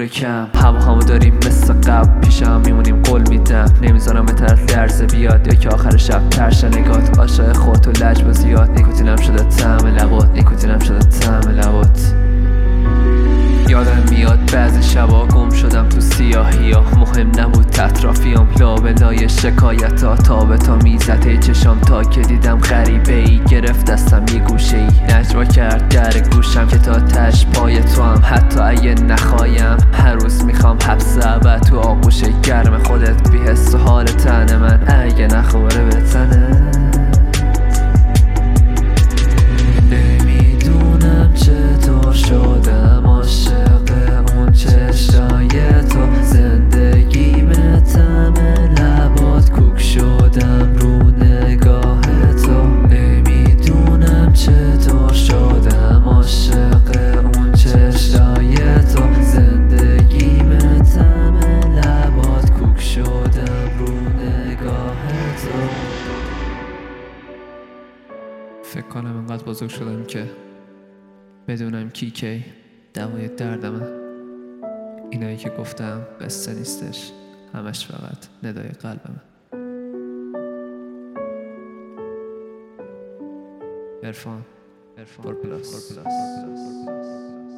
کم همو داریم مثل قبل پیشم میمونیم قول میدم نمیذارم به طرف لرزه بیاد یا که آخر شب ترش نگات عاشق خودت و لجبا زیاد نیکوتینم شده طعم لبات نیکوتینم شده طعم لبات یادم میاد بعضی شبا گم شدم تو سیاهیا مهم نبود اطرافیام لابلای شکایتا تا به تا میزته چشام تا که دیدم غریبه ای گرفت دستم یه گوشه ای نجوا کرد در گوشم که تا تش پای تو هم حتی اگه نخوایم هر روز میخوام حبس ابد تو آغوش گرم خودت بی حس و حال تن من اگه نخوره به تنه نمیدونم چطور شدم عاشق اون چشای تو زندگیمه طعم لبات کوک شدم رو نگاه تو نمیدونم چطور شدم عاشق اون چشای تو زندگیمه طعم لبات کوک شدم رو نگاه تو فکر کنم انقدر بزرگ شدم که بدونم کی دوای دردمه اینایی که گفتم قصه نیستش همش فقط ندای قلبمه عرفان فور پلاس